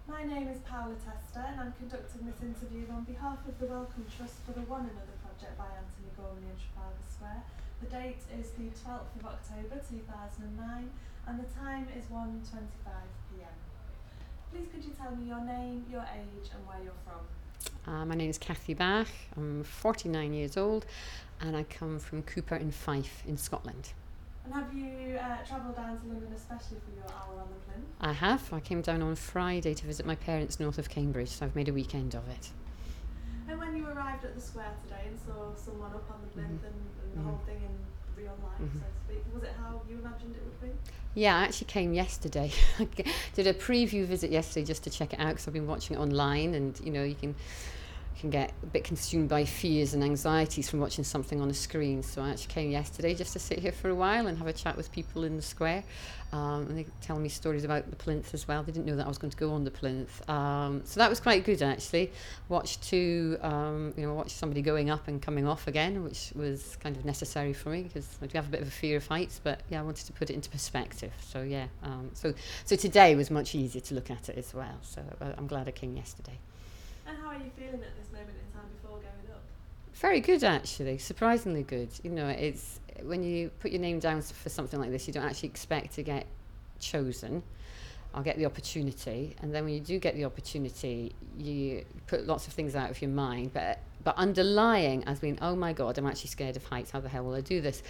My name is Paula Tester and I'm conducting this interview on behalf of the Wellcome Trust for the One Another project by Anthony Gormley in Trafalgar Square. The date is the 12th of October 2009 and the time is 1:25 p.m. Please could you tell me your name, your age and where you're from? My name is Kathy Bach. I'm 49 years old and I come from Cooper in Fife in Scotland. And have you travelled down to London especially for your hour on the plinth? I have. I came down on Friday to visit my parents north of Cambridge, so I've made a weekend of it. And when you arrived at the square today and saw someone up on the plinth and the whole thing in real life, so to speak, was it how you imagined it would be? Yeah, I actually came yesterday. I did a preview visit yesterday just to check it out because I've been watching it online, and you can get a bit consumed by fears and anxieties from watching something on a screen. So I actually came yesterday just to sit here for a while and have a chat with people in the square. And they tell me stories about the plinth as well. They didn't know that I was going to go on the plinth. So that was quite good, actually. Watched somebody going up and coming off again, which was kind of necessary for me because I do have a bit of a fear of heights, but yeah, I wanted to put it into perspective. So yeah, so today was much easier to look at it as well. So I'm glad I came yesterday. And how are you feeling at this moment in time before going up? Very good, actually. Surprisingly good. It's when you put your name down for something like this, you don't actually expect to get chosen or get the opportunity. And then when you do get the opportunity, you put lots of things out of your mind. But underlying as being, oh my God, I'm actually scared of heights. How the hell will I do this?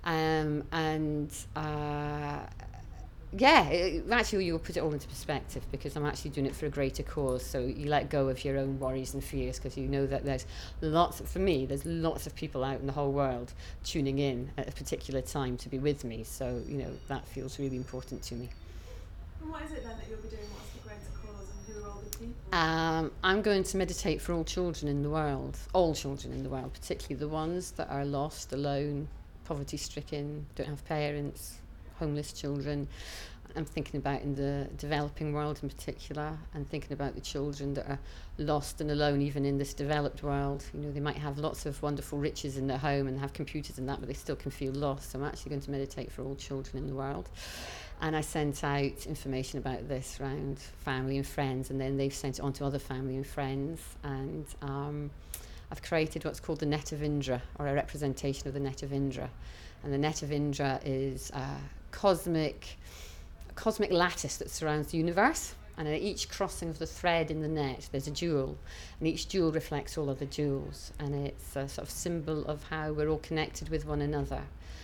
Actually you'll put it all into perspective because I'm actually doing it for a greater cause. So you let go of your own worries and fears because you know that there's lots of people out in the whole world tuning in at a particular time to be with me. So, that feels really important to me. And what is it then that you'll be doing? What's the greater cause and who are all the people? I'm going to meditate for all children in the world, particularly the ones that are lost, alone, poverty-stricken, don't have parents, homeless children. I'm thinking about in the developing world in particular, and thinking about the children that are lost and alone even in this developed world. They might have lots of wonderful riches in their home and have computers and that, but they still can feel lost. So I'm actually going to meditate for all children in the world. And I sent out information about this around family and friends, and then they've sent it on to other family and friends. And I've created what's called the Net of Indra, or a representation of the Net of Indra. And the Net of Indra is cosmic lattice that surrounds the universe, and at each crossing of the thread in the net there's a jewel, and each jewel reflects all other jewels, and it's a sort of symbol of how we're all connected with one another.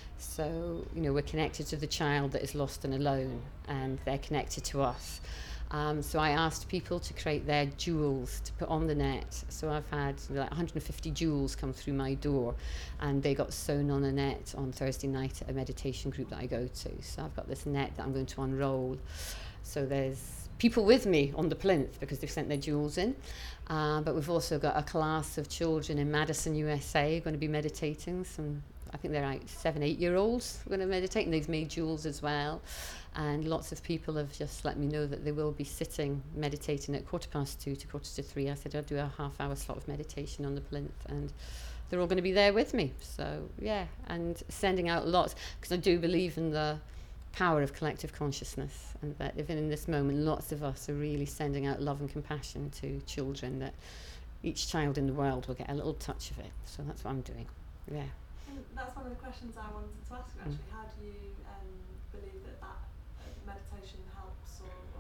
So we're connected to the child that is lost and alone, and they're connected to us. So I asked people to create their jewels to put on the net. So I've had 150 jewels come through my door, and they got sewn on a net on Thursday night at a meditation group that I go to. So I've got this net that I'm going to unroll. So there's people with me on the plinth because they've sent their jewels in. But we've also got a class of children in Madison, USA, going to be meditating. I think they're like 7-8-year-olds going to meditate, and they've made jewels as well. And lots of people have just let me know that they will be sitting, meditating at 2:15 to 2:45. I said I'd do a half-hour slot of meditation on the plinth, and they're all going to be there with me. So, yeah, and sending out lots, because I do believe in the power of collective consciousness, and that even in this moment, lots of us are really sending out love and compassion to children, that each child in the world will get a little touch of it. So that's what I'm doing, yeah. And that's one of the questions I wanted to ask you, actually. How do you believe that meditation helps,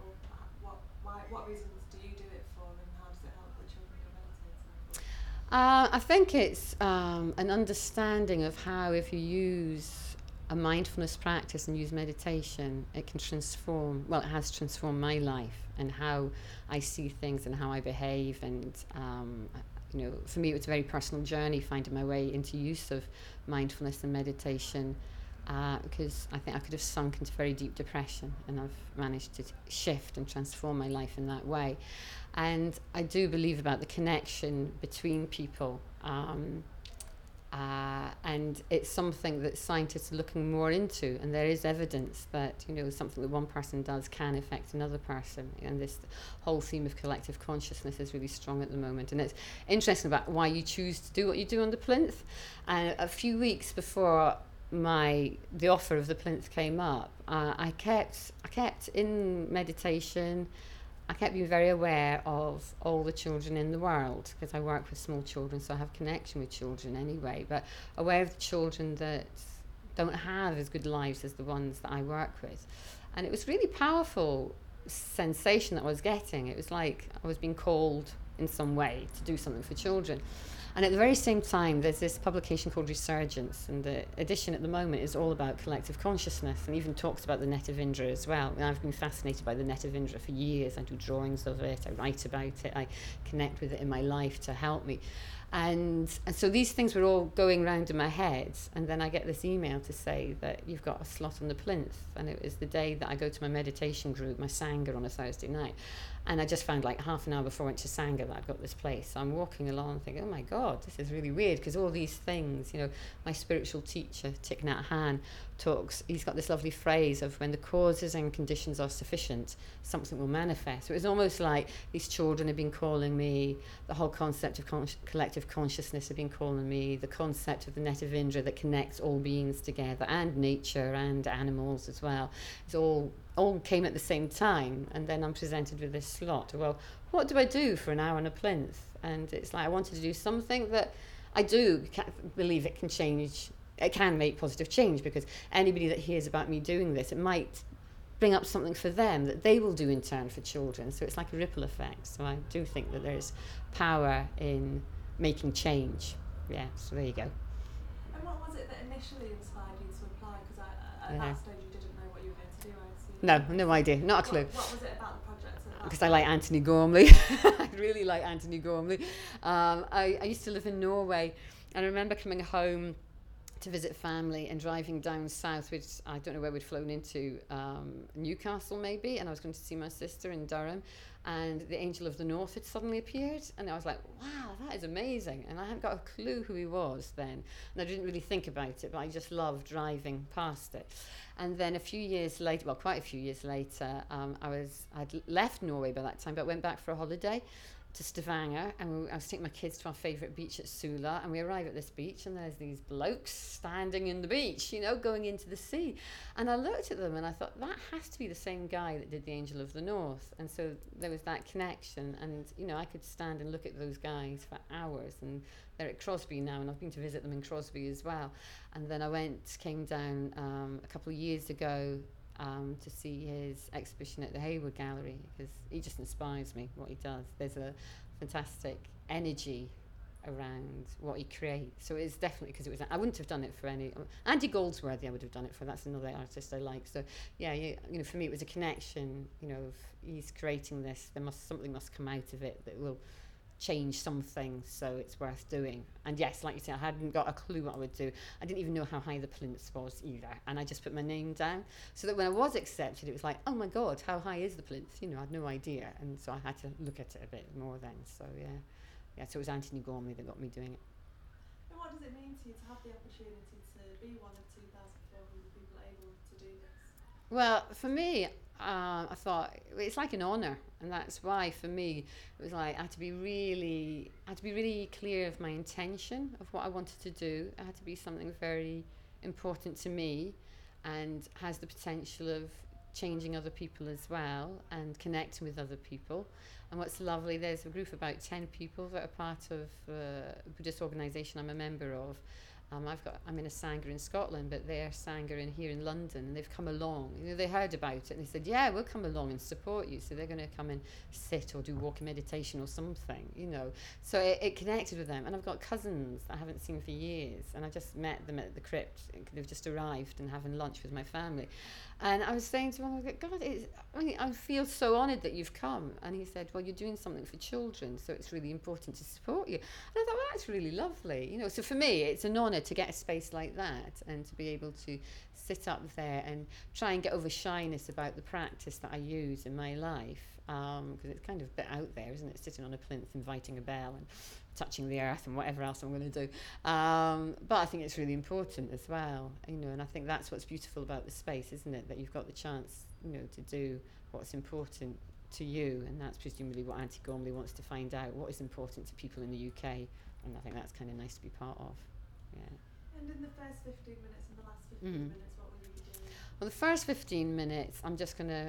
or what reasons do you do it for, and how does it help the children you're meditating for? I think it's an understanding of how, if you use a mindfulness practice and use meditation, it can transform, it has transformed my life and how I see things and how I behave. And for me, it was a very personal journey finding my way into use of mindfulness and meditation, because I think I could have sunk into very deep depression, and I've managed to shift and transform my life in that way. And I do believe about the connection between people, and it's something that scientists are looking more into, and there is evidence that something that one person does can affect another person, and this whole theme of collective consciousness is really strong at the moment. And it's interesting about why you choose to do what you do on the plinth. And a few weeks before the offer of the plinth came up, I kept in meditation, I kept being very aware of all the children in the world, because I work with small children, so I have connection with children anyway, but aware of the children that don't have as good lives as the ones that I work with. And it was really powerful sensation that I was getting. It was like I was being called in some way to do something for children. And at the very same time, there's this publication called Resurgence, and the edition at the moment is all about collective consciousness, and even talks about the Netta Vindra as well. And I've been fascinated by the Netta Vindra for years. I do drawings of it, I write about it, I connect with it in my life to help me. And so these things were all going round in my head, and then I get this email to say that you've got a slot on the plinth, and it was the day that I go to my meditation group, my Sangha, on a Thursday night. And I just found like half an hour before I went to Sangha that I've got this place. So I'm walking along thinking, oh my God, this is really weird, because all these things, you know, my spiritual teacher, Thich Nhat Hanh, he's got this lovely phrase of when the causes and conditions are sufficient, something will manifest. So it was almost like these children have been calling me, the whole concept of collective consciousness have been calling me, the concept of the Netta Vindra that connects all beings together, and nature and animals as well. It's all came at the same time, and then I'm presented with this slot. Well, what do I do for an hour on a plinth? And it's like I wanted to do something that I do believe it can change. It can make positive change, because anybody that hears about me doing this, it might bring up something for them that they will do in turn for children. So it's like a ripple effect. So I do think that there's power in making change. Yeah, so there you go. And what was it that initially inspired you to apply? Because at that stage you didn't know what you were going to do, I assume. No idea, not a clue. What was it about the project? Because I like Anthony Gormley. I really like Anthony Gormley. I used to live in Norway, and I remember coming home to visit family and driving down south, which I don't know where we'd flown into, Newcastle maybe, and I was going to see my sister in Durham, and the Angel of the North had suddenly appeared, and I was like, wow, that is amazing. And I hadn't got a clue who he was then, and I didn't really think about it, but I just loved driving past it. And then a few years later, well, quite a few years later, I'd left Norway by that time, but went back for a holiday to Stavanger, and I was taking my kids to our favourite beach at Sula, and we arrive at this beach, and there's these blokes standing in the beach, you know, going into the sea. And I looked at them and I thought, that has to be the same guy that did the Angel of the North. And so there was that connection, and, you know, I could stand and look at those guys for hours, and they're at Crosby now, and I've been to visit them in Crosby as well. And then I came down a couple of years ago to see his exhibition at the Hayward Gallery, because he just inspires me, what he does. There's a fantastic energy around what he creates. So it's definitely, because I wouldn't have done it for any... Andy Goldsworthy I would have done it for, that's another artist I like. So yeah, you know, for me it was a connection, you know, of he's creating this, something must come out of it that will change something, so it's worth doing. And yes, like you said, I hadn't got a clue what I would do. I didn't even know how high the plinth was either, and I just put my name down, so that when I was accepted, it was like, oh my God, how high is the plinth? You know, I had no idea, and so I had to look at it a bit more then. So yeah, so it was Anthony Gormley that got me doing it. And what does it mean to you to have the opportunity to be one of 2,400 people able to do this? Well, for me, I thought it's like an honour, and that's why for me it was like I had to be really clear of my intention of what I wanted to do. It had to be something very important to me, and has the potential of changing other people as well, and connecting with other people. And what's lovely, there's a group of about 10 people that are part of a Buddhist organisation I'm a member of. I'm in a Sangha in Scotland, but they're Sangha here in London, and they've come along. You know, they heard about it and they said, yeah, we'll come along and support you. So they're going to come and sit or do walking meditation or something, you know. So it connected with them. And I've got cousins that I haven't seen for years, and I just met them at the crypt. They've just arrived and having lunch with my family. And I was saying to him, God, I feel so honoured that you've come. And he said, well, you're doing something for children, so it's really important to support you. And I thought, well, that's really lovely. You know, so for me, it's an honour to get a space like that, and to be able to sit up there and try and get over shyness about the practice that I use in my life. Because it's kind of a bit out there, isn't it? Sitting on a plinth, inviting a bell and touching the earth and whatever else I'm going to do. But I think it's really important as well, you know, and I think that's what's beautiful about the space, isn't it? That you've got the chance, you know, to do what's important to you, and that's presumably what Auntie Gormley wants to find out, what is important to people in the UK, and I think that's kind of nice to be part of. Yeah. And in the first 15 minutes and the last 15 minutes, what will you be doing? Well, the first 15 minutes, I'm just going to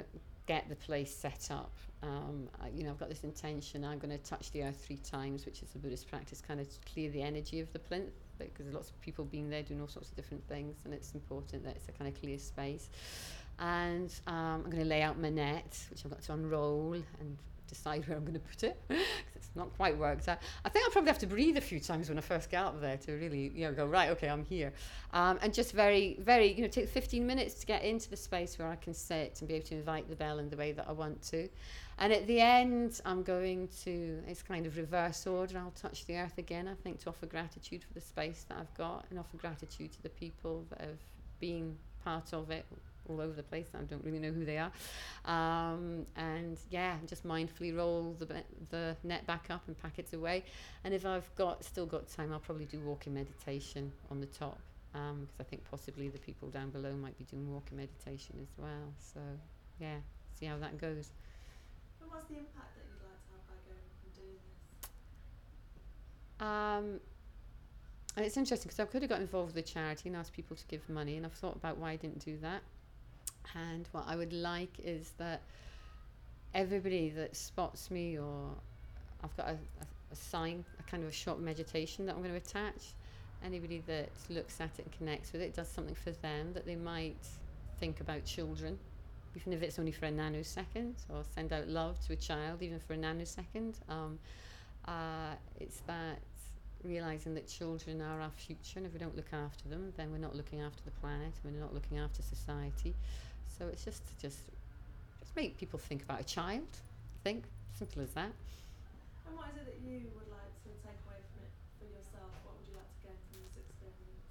get the place set up. I've got this intention. I'm going to touch the earth 3 times, which is a Buddhist practice, kind of to clear the energy of the plinth, because there's lots of people being there doing all sorts of different things, and it's important that it's a kind of clear space. And I'm going to lay out my net, which I've got to unroll and decide where I'm going to put it, because it's not quite worked out. I think I'll probably have to breathe a few times when I first get up there to really, go, right, okay, I'm here. And just very, very, take 15 minutes to get into the space where I can sit and be able to invite the bell in the way that I want to. And at the end, I'm going to, it's kind of reverse order, I'll touch the earth again, I think, to offer gratitude for the space that I've got, and offer gratitude to the people that have been part of it all over the place. I don't really know who they are. And just mindfully roll the net back up and pack it away. And if I've still got time, I'll probably do walking meditation on the top, because I think possibly the people down below might be doing walking meditation as well. So, see how that goes. And what's the impact that you'd like to have by going and doing this? And it's interesting because I could have got involved with a charity and asked people to give money, and I've thought about why I didn't do that. And what I would like is that everybody that spots me, or I've got a sign, a kind of a short meditation that I'm going to attach. Anybody that looks at it and connects with it, does something for them, that they might think about children, even if it's only for a nanosecond, or send out love to a child, even for a nanosecond. It's that realising that children are our future, and if we don't look after them, then we're not looking after the planet, and we're not looking after society. So it's just make people think about a child. I think simple as that. And what is it that you would like to take away from it for yourself? What would you like to gain from this experience?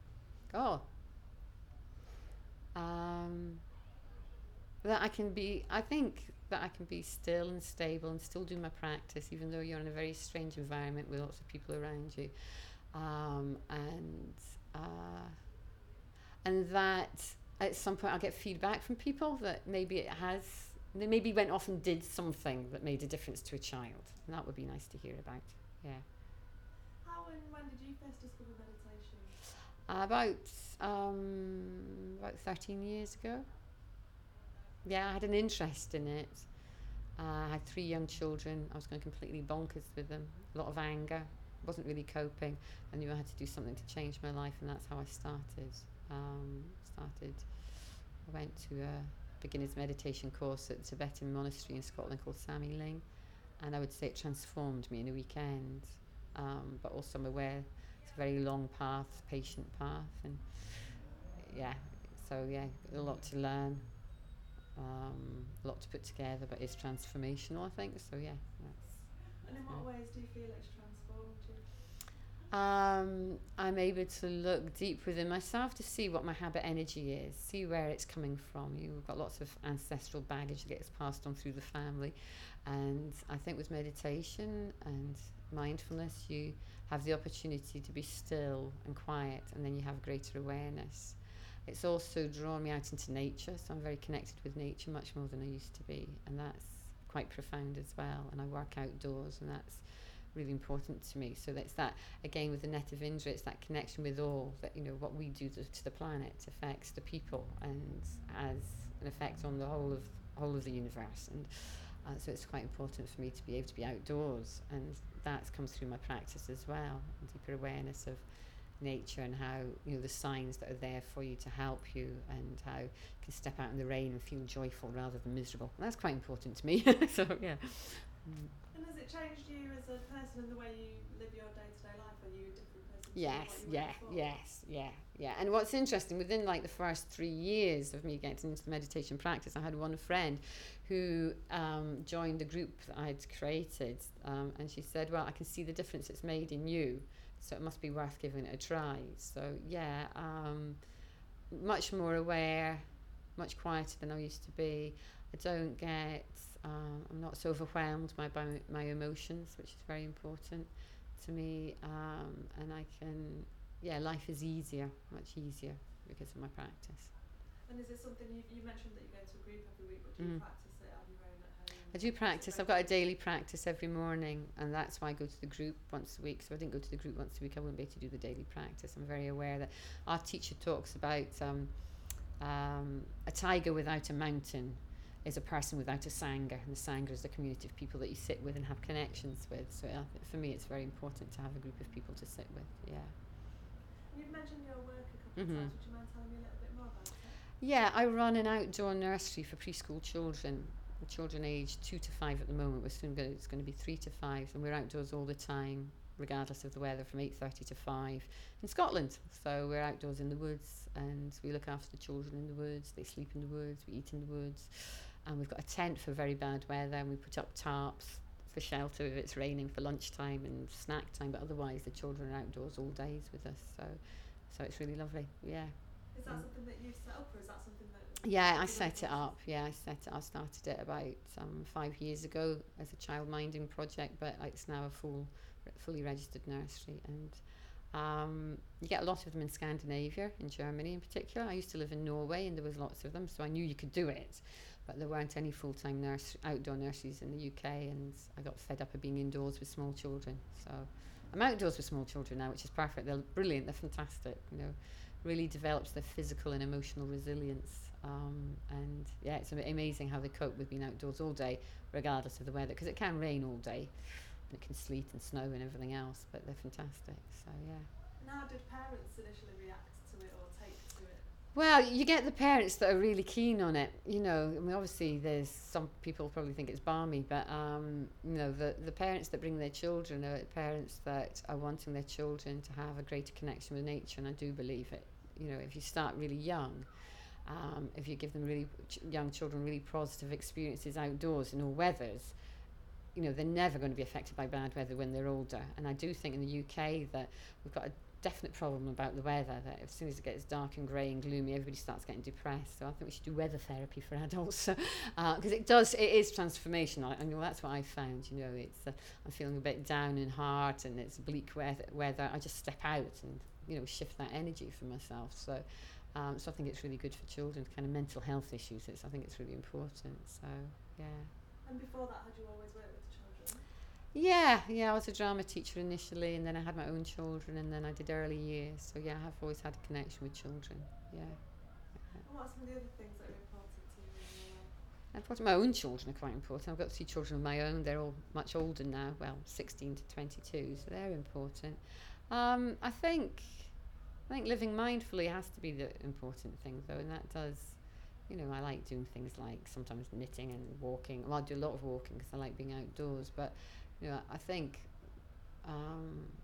That I can be. I think that I can be still and stable and still do my practice, even though you're in a very strange environment with lots of people around you, and that at some point I'll get feedback from people that maybe they maybe went off and did something that made a difference to a child, and that would be nice to hear about. Yeah. How and when did you first discover meditation? About 13 years ago. Yeah, I had an interest in it. I had 3 young children. I was going completely bonkers with them. A lot of anger. Wasn't really coping. I knew I had to do something to change my life, and that's how I started. I went to a beginner's meditation course at a Tibetan monastery in Scotland called Samye Ling, and I would say it transformed me in a weekend. But also I'm aware it's a very long path, patient path, and a lot to learn. A lot to put together, but it's transformational, I think. So that's. And in what ways do you feel it's transformed you? I'm able to look deep within myself to see what my habit energy is, see where it's coming from. You've got lots of ancestral baggage that gets passed on through the family, and I think with meditation and mindfulness, you have the opportunity to be still and quiet, and then you have greater awareness. It's also drawn me out into nature, so I'm very connected with nature much more than I used to be, and that's quite profound as well. And I work outdoors, and that's really important to me. So that's that, again, with the net of Indra, it's that connection with all, that what we do to the planet affects the people and has an effect on the whole of the universe. And so it's quite important for me to be able to be outdoors, and that comes through my practice as well, deeper awareness of nature and how the signs that are there for you to help you, and how you can step out in the rain and feel joyful rather than miserable. And that's quite important to me. So yeah. And has it changed you as a person in the way you live your day-to-day life? Are you a different person? Yes. And what's interesting, within like the first 3 years of me getting into the meditation practice, I had one friend who joined a group that I'd created, and she said, well, I can see the difference it's made in you, so it must be worth giving it a try. So much more aware, much quieter than I used to be. I don't get, I'm not so overwhelmed by my emotions, which is very important to me, and I can, life is much easier because of my practice. And is it something, you mentioned that you go to a group every week, but do you practice it on your own at home? I do practice. I've got a daily practice every morning, and that's why I go to the group once a week. So if I didn't go to the group once a week, I wouldn't be able to do the daily practice. I'm very aware that our teacher talks about a tiger without a mountain, is a person without a sangha, and the sangha is the community of people that you sit with and have connections with. So for me, it's very important to have a group of people to sit with. Yeah. You've mentioned your work a couple of times. Would you mind telling me a little bit more about it? Yeah, I run an outdoor nursery for preschool children aged 2 to 5 at the moment. It's going to be 3 to 5, and we're outdoors all the time, regardless of the weather, from 8:30 to 5 in Scotland. So we're outdoors in the woods, and we look after the children in the woods. They sleep in the woods, we eat in the woods, and we've got a tent for very bad weather, and we put up tarps for shelter if it's raining for lunchtime and snack time, but otherwise the children are outdoors all days with us. So it's really lovely. Yeah. Is that something that you've set up, or is that something that... Yeah, I set it up. I started it about 5 years ago as a child minding project, but it's now a fully registered nursery. And you get a lot of them in Scandinavia, in Germany in particular. I used to live in Norway, and there was lots of them, so I knew you could do it. But there weren't any full-time outdoor nurseries in the UK, and I got fed up of being indoors with small children. So I'm outdoors with small children now, which is perfect. They're brilliant. They're fantastic. Really develops their physical and emotional resilience. And yeah, it's amazing how they cope with being outdoors all day, regardless of the weather, because it can rain all day, and it can sleet and snow and everything else, but they're fantastic. So yeah. And how did parents initially react to it or take to it? Well, you get the parents that are really keen on it. Obviously there's some people probably think it's balmy, but the parents that bring their children are parents that are wanting their children to have a greater connection with nature, and I do believe it. If you start really young, if you give them really young children really positive experiences outdoors in all weathers, they're never going to be affected by bad weather when they're older. And I do think in the UK that we've got a definite problem about the weather, that as soon as it gets dark and grey and gloomy, everybody starts getting depressed. So I think we should do weather therapy for adults, because it is transformational. That's what I found. I'm feeling a bit down in heart and it's bleak weather. I just step out and shift that energy for myself. So I think it's really good for children, kind of mental health issues. I think it's really important. So yeah. And before that, had you always worked with children? Yeah, I was a drama teacher initially, and then I had my own children, and then I did early years. So yeah, I have always had a connection with children. Yeah. And what are some of the other things that are important to you in your life? Important. My own children are quite important. I've got 3 children of my own. They're all much older now. Well, 16 to 22, so they're important. I think living mindfully has to be the important thing, though, and that does. I like doing things like sometimes knitting and walking. Well, I do a lot of walking because I like being outdoors. But I think I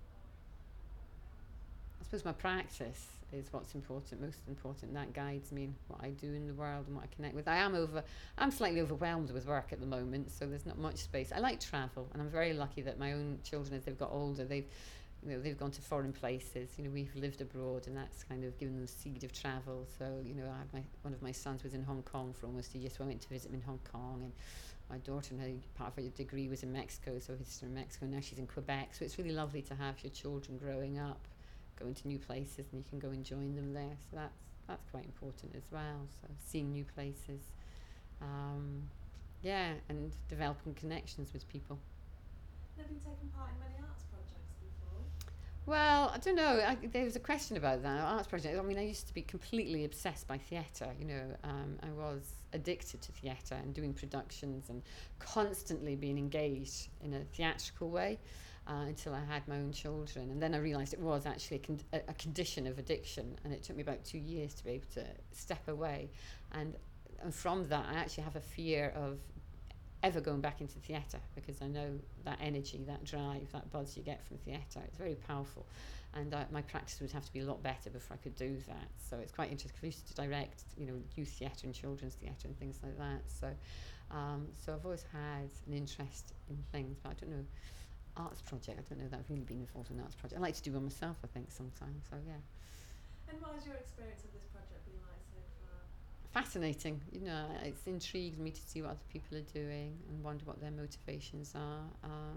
suppose my practice is what's important, most important. That guides me in what I do in the world and what I connect with. I'm slightly overwhelmed with work at the moment, so there's not much space. I like travel, and I'm very lucky that my own children, as they've got older, they've gone to foreign places. We've lived abroad, and that's kind of given them the seed of travel. So, one of my sons was in Hong Kong for almost a year, so I went to visit him in Hong Kong. And my daughter, part of her degree was in Mexico, so I visited her in Mexico. Now she's in Quebec. So it's really lovely to have your children growing up, going to new places, and you can go and join them there. So that's quite important as well. So seeing new places, and developing connections with people. Have you taken part in many arts projects before? Well, I don't know. There was a question about that arts project. I used to be completely obsessed by theatre. I was addicted to theatre and doing productions and constantly being engaged in a theatrical way until I had my own children. And then I realised it was actually a condition of addiction, and it took me about 2 years to be able to step away. And from that, I actually have a fear of ever going back into theatre, because I know that energy, that drive, that buzz you get from theatre, it's very powerful, and my practice would have to be a lot better before I could do that. So it's quite interesting, because I used to direct youth theatre and children's theatre and things like that. So I've always had an interest in things, but I don't know, arts project, I don't know that I've really been involved in an arts project. I like to do one myself, I think, sometimes. So yeah. And what has your experience of this project been like so far? Fascinating. It's intrigued me to see what other people are doing and wonder what their motivations are.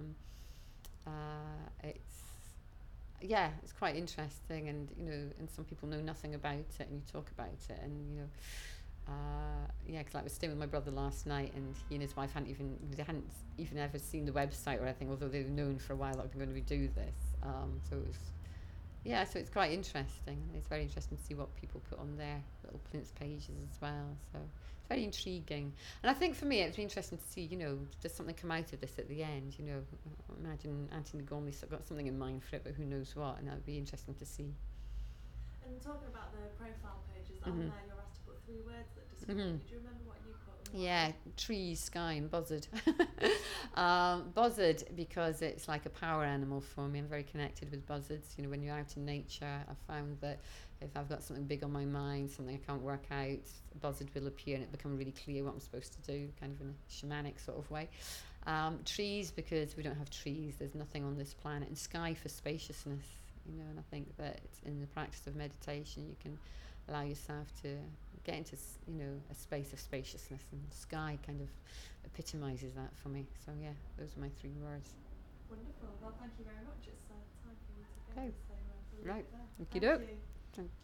It's quite interesting, and and some people know nothing about it, and you talk about it, and because I was staying with my brother last night, and he and his wife hadn't even ever seen the website or anything, although they've known for a while that we're going to do this. So it was yeah, so it's quite interesting. It's very interesting to see what people put on their little plinth pages as well. So it's very intriguing. And I think for me, it's interesting to see, does something come out of this at the end? Imagine Anthony Gormley's got something in mind for it, but who knows what, and that would be interesting to see. And talking about the profile pages, on there you're asked to put 3 words that describe you. Do you remember what you put? Yeah, trees, sky and buzzard. Buzzard because it's like a power animal for me. I'm very connected with buzzards. When you're out in nature, I found that if I've got something big on my mind, something I can't work out, a buzzard will appear and it becomes really clear what I'm supposed to do, kind of in a shamanic sort of way. Trees because we don't have trees, there's nothing on this planet. And sky for spaciousness, and I think that in the practice of meditation you can allow yourself to get into a space of spaciousness, and sky kind of epitomises that for me. So yeah, those are my 3 words. Wonderful. Well, thank you very much. It's time for you to go. Okay. So we'll leave Right. it there. Thank you. Thank you.